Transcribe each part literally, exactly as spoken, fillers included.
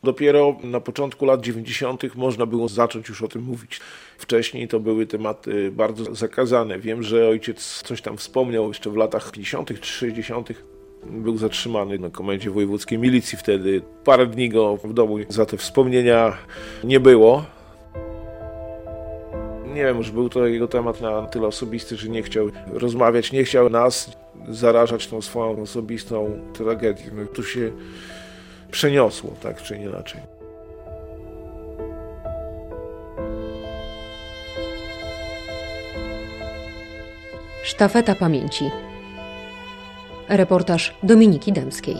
Dopiero na początku lat dziewięćdziesiątych można było zacząć już o tym mówić. Wcześniej to były tematy bardzo zakazane. Wiem, że ojciec coś tam wspomniał jeszcze w latach pięćdziesiątych czy sześćdziesiątych. Był zatrzymany na komendzie wojewódzkiej milicji wtedy. Parę dni go w domu za te wspomnienia nie było. Nie wiem, już był to jego temat na tyle osobisty, że nie chciał rozmawiać, nie chciał nas zarażać tą swoją osobistą tragedią. No, tu się przeniosło, tak czy inaczej. Sztafeta pamięci. Reportaż Dominiki Dębskiej.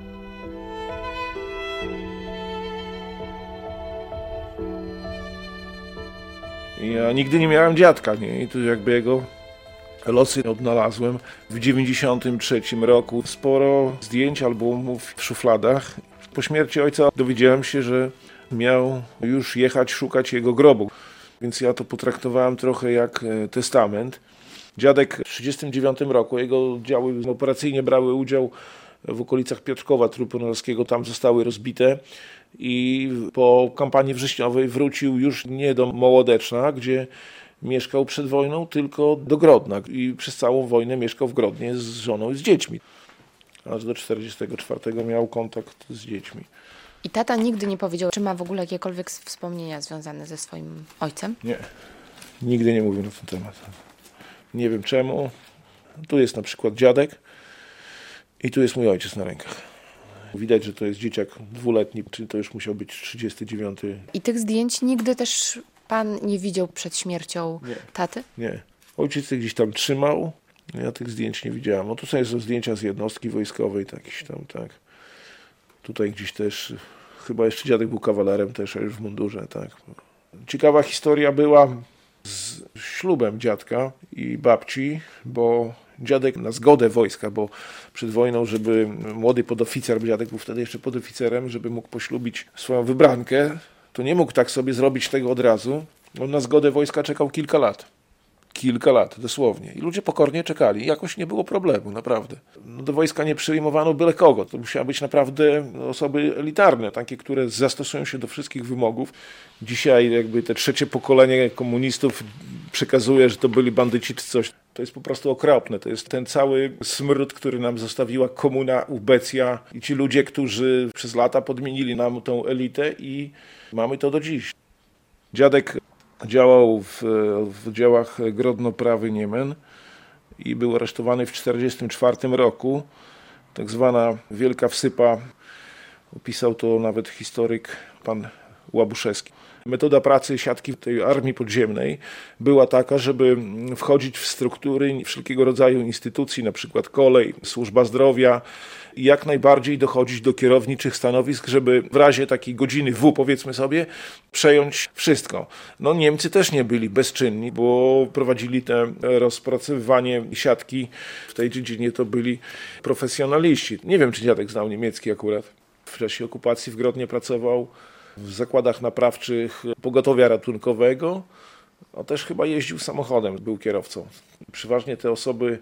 Ja nigdy nie miałem dziadka, nie? I tu jakby jego losy odnalazłem. W dziewięćdziesiątym trzecim roku sporo zdjęć, albumów w szufladach. Po śmierci ojca dowiedziałem się, że miał już jechać szukać jego grobu. Więc ja to potraktowałem trochę jak testament. Dziadek w tysiąc dziewięćset trzydziestym dziewiątym roku, jego działy operacyjnie brały udział w okolicach Piotrkowa Trójpolskiego, tam zostały rozbite i po kampanii wrześniowej wrócił już nie do Mołodeczna, gdzie mieszkał przed wojną, tylko do Grodna i przez całą wojnę mieszkał w Grodnie z żoną i z dziećmi. Aż do tysiąc dziewięćset czterdziestego czwartego miał kontakt z dziećmi. I tata nigdy nie powiedział, czy ma w ogóle jakiekolwiek wspomnienia związane ze swoim ojcem? Nie, nigdy nie mówił na ten temat. Nie wiem czemu. Tu jest na przykład dziadek i tu jest mój ojciec na rękach. Widać, że to jest dzieciak dwuletni, czyli to już musiał być trzydziesty dziewiąty. I tych zdjęć nigdy też pan nie widział przed śmiercią nie. taty? Nie. Ojciec je gdzieś tam trzymał, ja tych zdjęć nie widziałem. No tu są zdjęcia z jednostki wojskowej, takiś tam, tak. Tutaj gdzieś też, chyba jeszcze dziadek był kawalerem też, a już w mundurze, tak. Ciekawa historia była z ślubem dziadka i babci, bo dziadek na zgodę wojska, bo przed wojną, żeby młody podoficer, dziadek był wtedy jeszcze podoficerem, żeby mógł poślubić swoją wybrankę, to nie mógł tak sobie zrobić tego od razu. On na zgodę wojska czekał kilka lat. Kilka lat, dosłownie. I ludzie pokornie czekali. Jakoś nie było problemu, naprawdę. No, do wojska nie przyjmowano byle kogo. To musiały być naprawdę osoby elitarne, takie, które zastosują się do wszystkich wymogów. Dzisiaj jakby te trzecie pokolenie komunistów przekazuje, że to byli bandyci czy coś. To jest po prostu okropne. To jest ten cały smród, który nam zostawiła komuna, ubecja i ci ludzie, którzy przez lata podmienili nam tą elitę i mamy to do dziś. Dziadek działał w, w działach Grodno-Prawy-Niemen i był aresztowany w tysiąc dziewięćset czterdziestym czwartym roku. Tak zwana Wielka Wsypa, opisał to nawet historyk pan Łabuszewski. Metoda pracy siatki tej armii podziemnej była taka, żeby wchodzić w struktury wszelkiego rodzaju instytucji, na przykład kolej, służba zdrowia i jak najbardziej dochodzić do kierowniczych stanowisk, żeby w razie takiej godziny W, powiedzmy sobie, przejąć wszystko. No Niemcy też nie byli bezczynni, bo prowadzili te rozpracowywanie siatki. W tej dziedzinie to byli profesjonaliści. Nie wiem, czy dziadek znał niemiecki akurat. W czasie okupacji w Grodnie pracował w zakładach naprawczych pogotowia ratunkowego, a też chyba jeździł samochodem, był kierowcą. Przeważnie te osoby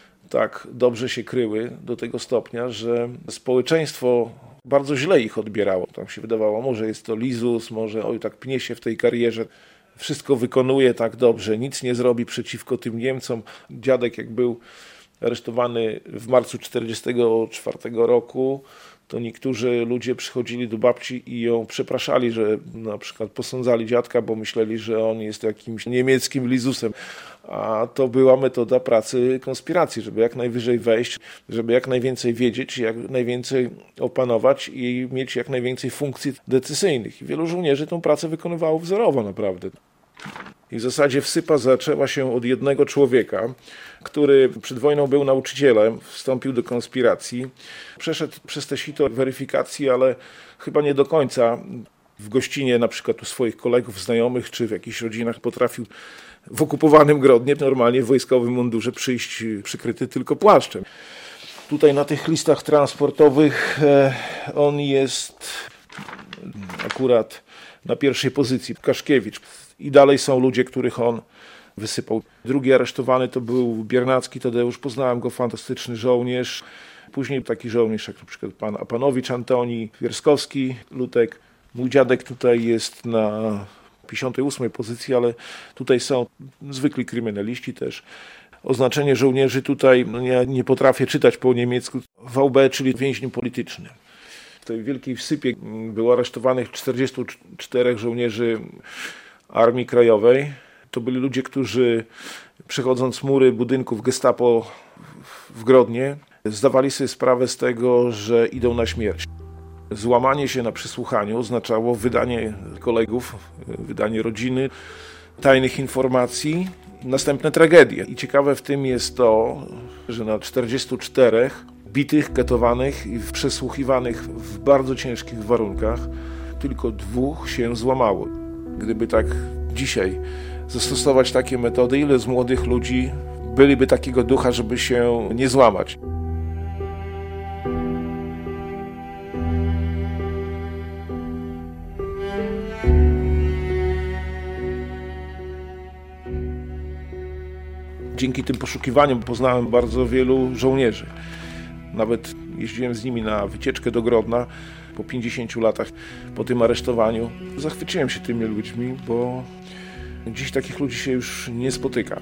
tak dobrze się kryły do tego stopnia, że społeczeństwo bardzo źle ich odbierało. Tam się wydawało, może jest to lizus, może oj tak pnie się w tej karierze, wszystko wykonuje tak dobrze, nic nie zrobi przeciwko tym Niemcom. Dziadek jak był aresztowany w marcu tysiąc dziewięćset czterdziestego czwartego roku, to niektórzy ludzie przychodzili do babci i ją przepraszali, że na przykład posądzali dziadka, bo myśleli, że on jest jakimś niemieckim lizusem. A to była metoda pracy konspiracji, żeby jak najwyżej wejść, żeby jak najwięcej wiedzieć, jak najwięcej opanować i mieć jak najwięcej funkcji decyzyjnych. I wielu żołnierzy tą pracę wykonywało wzorowo naprawdę. I w zasadzie wsypa zaczęła się od jednego człowieka, który przed wojną był nauczycielem, wstąpił do konspiracji, przeszedł przez te sito weryfikacji, ale chyba nie do końca. W gościnie na przykład u swoich kolegów, znajomych czy w jakichś rodzinach potrafił w okupowanym Grodnie, normalnie w wojskowym mundurze przyjść przykryty tylko płaszczem. Tutaj na tych listach transportowych on jest akurat na pierwszej pozycji, Kaszkiewicz. I dalej są ludzie, których on wysypał. Drugi aresztowany to był Biernacki Tadeusz, poznałem go, fantastyczny żołnierz. Później taki żołnierz jak na przykład pan Apanowicz Antoni, Wierskowski Lutek. Mój dziadek tutaj jest na pięćdziesiątej ósmej pozycji, ale tutaj są zwykli kryminaliści też. Oznaczenie żołnierzy tutaj, no ja nie potrafię czytać po niemiecku, V B, czyli więźniu polityczny. W tej wielkiej wsypie było aresztowanych czterdziestu czterech żołnierzy Armii Krajowej. To byli ludzie, którzy przechodząc mury budynków Gestapo w Grodnie, zdawali sobie sprawę z tego, że idą na śmierć. Złamanie się na przesłuchaniu oznaczało wydanie kolegów, wydanie rodziny, tajnych informacji, następne tragedie. I ciekawe w tym jest to, że na czterdziestu czterech bitych, katowanych i przesłuchiwanych w bardzo ciężkich warunkach tylko dwóch się złamało. Gdyby tak dzisiaj zastosować takie metody, ile z młodych ludzi byliby takiego ducha, żeby się nie złamać? Dzięki tym poszukiwaniom poznałem bardzo wielu żołnierzy. Nawet jeździłem z nimi na wycieczkę do Grodna po pięćdziesięciu latach po tym aresztowaniu. Zachwyciłem się tymi ludźmi, bo dziś takich ludzi się już nie spotyka.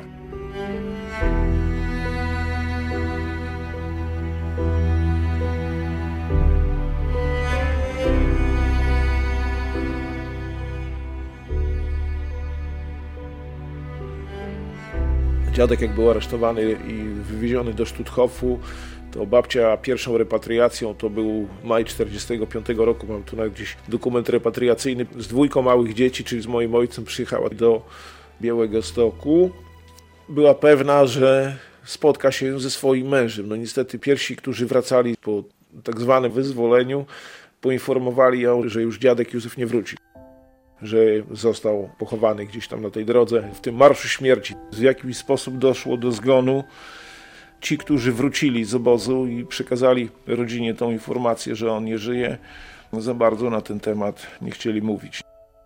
Dziadek jak był aresztowany i wywieziony do Stutthofu, to babcia pierwszą repatriacją to był maj czterdziestego piątego roku. Mam tu nawet gdzieś dokument repatriacyjny. Z dwójką małych dzieci, czyli z moim ojcem, przyjechała do Białegostoku. Była pewna, że spotka się ze swoim mężem. No niestety pierwsi, którzy wracali po tak zwanym wyzwoleniu, poinformowali ją, że już dziadek Józef nie wróci. Że został pochowany gdzieś tam na tej drodze, w tym marszu śmierci. W jakiś sposób doszło do zgonu. Ci, którzy wrócili z obozu i przekazali rodzinie tą informację, że on nie żyje, za bardzo na ten temat nie chcieli mówić.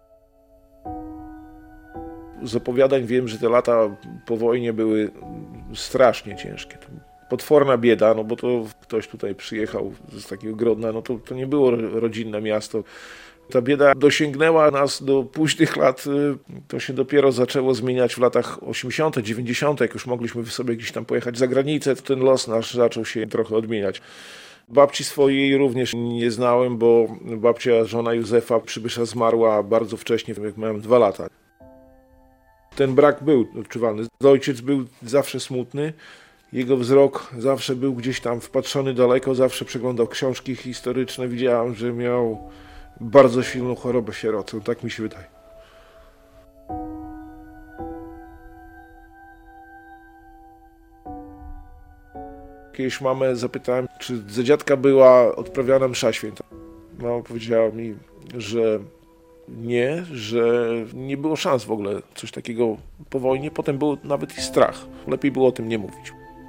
Z opowiadań wiem, że te lata po wojnie były strasznie ciężkie. Potworna bieda, no bo to ktoś tutaj przyjechał z takiego Grodna, no to, to nie było rodzinne miasto. Ta bieda dosięgnęła nas do późnych lat, to się dopiero zaczęło zmieniać w latach osiemdziesiątych, dziewięćdziesiątych, jak już mogliśmy sobie gdzieś tam pojechać za granicę, to ten los nasz zaczął się trochę odmieniać. Babci swojej również nie znałem, bo babcia, żona Józefa Przybysza, zmarła bardzo wcześnie, jak miałem dwa lata. Ten brak był odczuwalny. Ojciec był zawsze smutny, jego wzrok zawsze był gdzieś tam wpatrzony daleko, zawsze przeglądał książki historyczne, widziałem, że miał bardzo silną chorobę sierocą, tak mi się wydaje. Kiedyś mamę zapytałem, czy za dziadka była odprawiana msza święta. Mama powiedziała mi, że nie, że nie było szans w ogóle coś takiego po wojnie. Potem był nawet i strach. Lepiej było o tym nie mówić.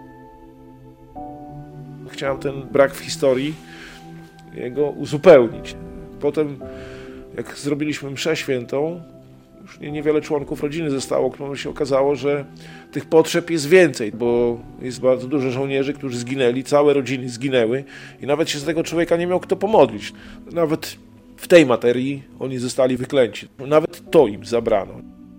Chciałem ten brak w historii jego uzupełnić. Potem, jak zrobiliśmy mszę świętą, już niewiele członków rodziny zostało, no się okazało, że tych potrzeb jest więcej, bo jest bardzo dużo żołnierzy, którzy zginęli, całe rodziny zginęły i nawet się z tego człowieka nie miał kto pomodlić. Nawet w tej materii oni zostali wyklęci. Nawet to im zabrano.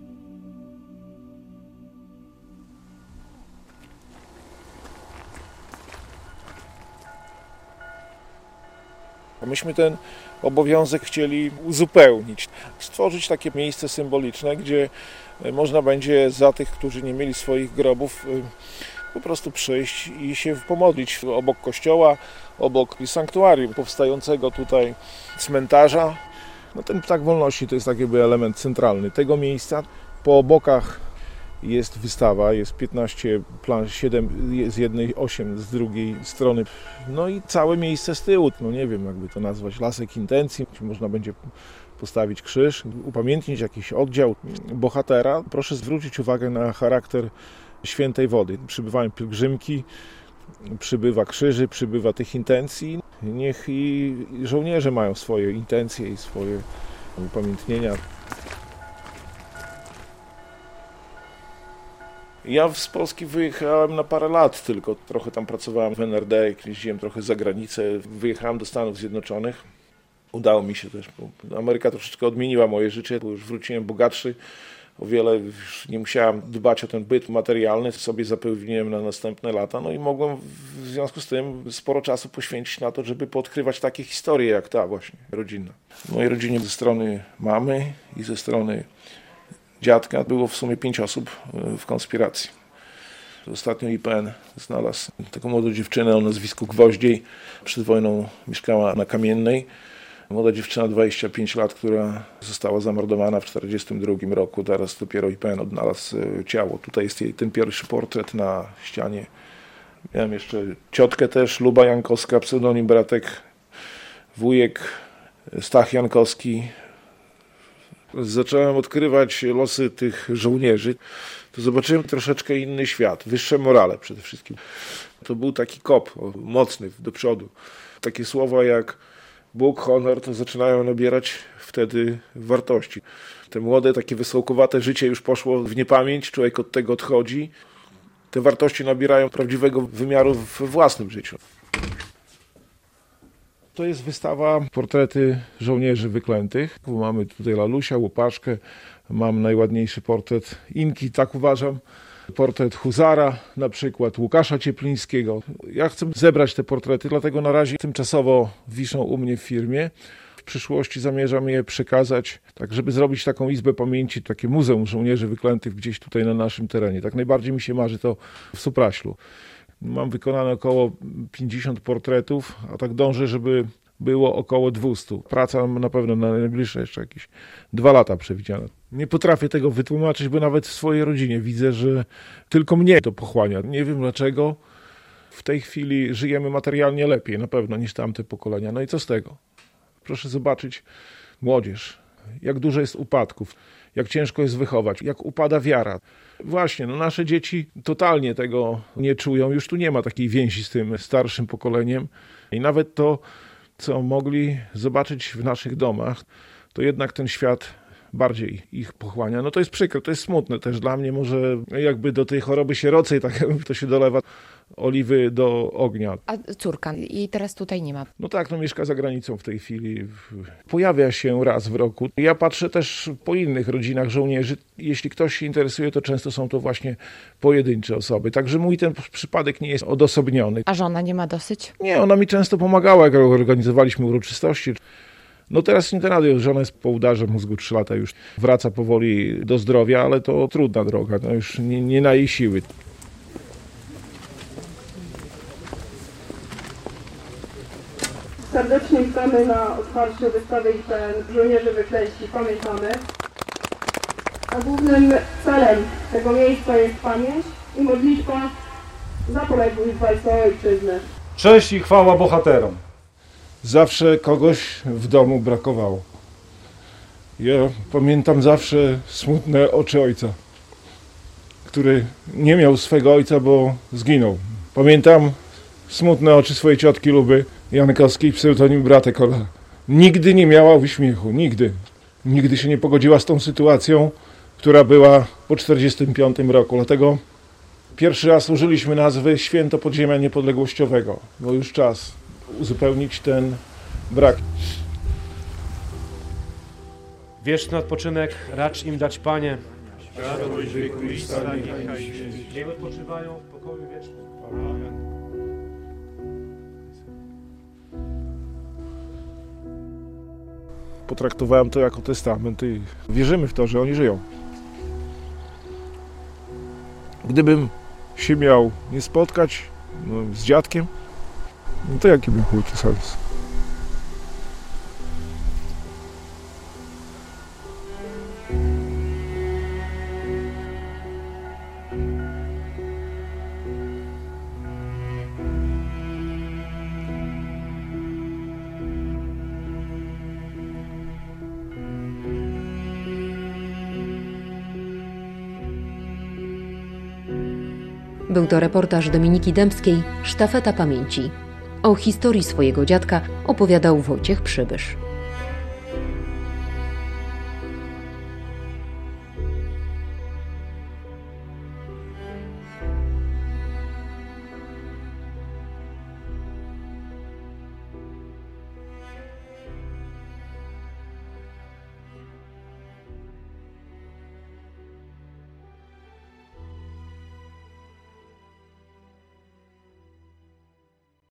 Myśmy ten obowiązek chcieli uzupełnić, stworzyć takie miejsce symboliczne, gdzie można będzie za tych, którzy nie mieli swoich grobów, po prostu przyjść i się pomodlić obok kościoła, obok sanktuarium powstającego tutaj cmentarza. No ten ptak wolności to jest taki jakby element centralny tego miejsca. Po bokach jest wystawa, jest piętnaście plan, siedem z jednej, osiem z drugiej strony. No i całe miejsce z tyłu, no nie wiem jakby to nazwać, lasek intencji. Można będzie postawić krzyż, upamiętnić jakiś oddział bohatera. Proszę zwrócić uwagę na charakter świętej wody. Przybywają pielgrzymki, przybywa krzyży, przybywa tych intencji. Niech i żołnierze mają swoje intencje i swoje upamiętnienia. Ja z Polski wyjechałem na parę lat tylko. Trochę tam pracowałem w N R D, jeździłem trochę za granicę. Wyjechałem do Stanów Zjednoczonych. Udało mi się też, bo Ameryka troszeczkę odmieniła moje życie, bo już wróciłem bogatszy. O wiele już nie musiałem dbać o ten byt materialny, sobie zapewniłem na następne lata, no i mogłem w związku z tym sporo czasu poświęcić na to, żeby podkrywać takie historie jak ta właśnie rodzinna. W mojej rodzinie ze strony mamy i ze strony dziadka było w sumie pięć osób w konspiracji. Ostatnio I P N znalazł taką młodą dziewczynę o nazwisku Gwoździej. Przed wojną mieszkała na Kamiennej. Młoda dziewczyna, dwadzieścia pięć lat, która została zamordowana w czterdziestym drugim roku. Teraz dopiero I P N odnalazł ciało. Tutaj jest jej ten pierwszy portret na ścianie. Miałem jeszcze ciotkę też, Luba Jankowska, pseudonim Bratek, wujek Stach Jankowski. Zacząłem odkrywać losy tych żołnierzy. To zobaczyłem troszeczkę inny świat, wyższe morale przede wszystkim. To był taki kop mocny do przodu. Takie słowa jak Bóg, honor, to zaczynają nabierać wtedy wartości. Te młode, takie wysołkowate życie już poszło w niepamięć, człowiek od tego odchodzi. Te wartości nabierają prawdziwego wymiaru we własnym życiu. To jest wystawa portrety żołnierzy wyklętych. Mamy tutaj Lalusia, Łupaszkę, mam najładniejszy portret Inki, tak uważam. Portret Huzara, na przykład Łukasza Cieplińskiego. Ja chcę zebrać te portrety, dlatego na razie tymczasowo wiszą u mnie w firmie. W przyszłości zamierzam je przekazać, tak żeby zrobić taką izbę pamięci, takie muzeum żołnierzy wyklętych gdzieś tutaj na naszym terenie. Tak najbardziej mi się marzy to w Supraślu. Mam wykonane około pięćdziesiąt portretów, a tak dążę, żeby było około dwieście. Praca na pewno na najbliższe jeszcze jakieś dwa lata przewidziana. Nie potrafię tego wytłumaczyć, bo nawet w swojej rodzinie widzę, że tylko mnie to pochłania. Nie wiem dlaczego. W tej chwili żyjemy materialnie lepiej na pewno niż tamte pokolenia. No i co z tego? Proszę zobaczyć młodzież, jak dużo jest upadków, jak ciężko jest wychować, jak upada wiara. Właśnie, no nasze dzieci totalnie tego nie czują. Już tu nie ma takiej więzi z tym starszym pokoleniem. I nawet to, co mogli zobaczyć w naszych domach, to jednak ten świat bardziej ich pochłania. No to jest przykre, to jest smutne też dla mnie. Może jakby do tej choroby sierocej, tak jakby to się dolewa oliwy do ognia. A córka, jej teraz tutaj nie ma. No tak, no mieszka za granicą w tej chwili. Pojawia się raz w roku. Ja patrzę też po innych rodzinach żołnierzy. Jeśli ktoś się interesuje, to często są to właśnie pojedyncze osoby. Także mój ten przypadek nie jest odosobniony. A żona nie ma dosyć? Nie, ona mi często pomagała, jak organizowaliśmy uroczystości. No teraz nie rady, żona jest po udarze mózgu trzy lata już. Wraca powoli do zdrowia, ale to trudna droga, no już nie, nie na jej siły. Serdecznie witamy na otwarciu wystawy I P N Żołnierzy Wyklęci Pamiętamy. A głównym celem tego miejsca jest pamięć i modlitwa za poległych w walce o ojczyznę. Cześć i chwała bohaterom. Zawsze kogoś w domu brakowało. Ja pamiętam zawsze smutne oczy ojca, który nie miał swego ojca, bo zginął. Pamiętam smutne oczy swojej ciotki Luby Jankowskiej, pseudonim Bratek. Ona nigdy nie miała uśmiechu, nigdy. Nigdy się nie pogodziła z tą sytuacją, która była po czterdziestym piątym roku. Dlatego pierwszy raz użyliśmy nazwy Święto Podziemia Niepodległościowego, bo już czas uzupełnić ten brak. Wieczny odpoczynek racz im dać, Panie. Światłość wiekuista Niech odpoczywają w pokoju wiecznym. Potraktowałem to jako testament i wierzymy w to, że oni żyją. Gdybym się miał nie spotkać no, z dziadkiem, no to jaki by był to sens? Był to reportaż Dominiki Dębskiej, Sztafeta Pamięci. O historii swojego dziadka opowiadał Wojciech Przybysz.